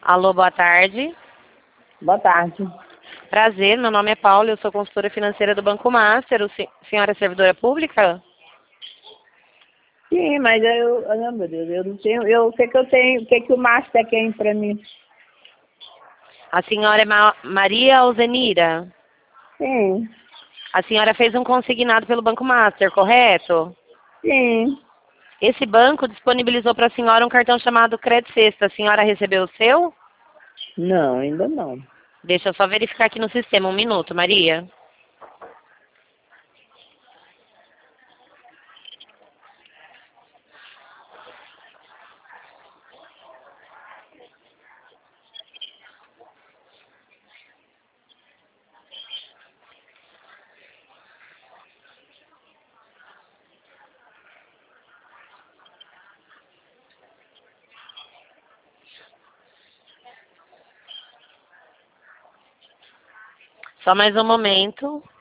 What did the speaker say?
Alô, boa tarde. Boa tarde. Prazer, meu nome é Paula, eu sou consultora financeira do Banco Master. Senhora é servidora pública? Sim, mas não, meu Deus, eu não tenho, o que que eu tenho, o que que o Master quer pra mim? A senhora é Maria Alzenira? Sim, A senhora fez um consignado pelo Banco Master, correto? sim. Esse banco disponibilizou para a senhora um cartão chamado Credit Sexta. A senhora recebeu o seu? Não, ainda não. Deixa eu só verificar aqui no sistema. Um minuto, Maria. Só mais um momento.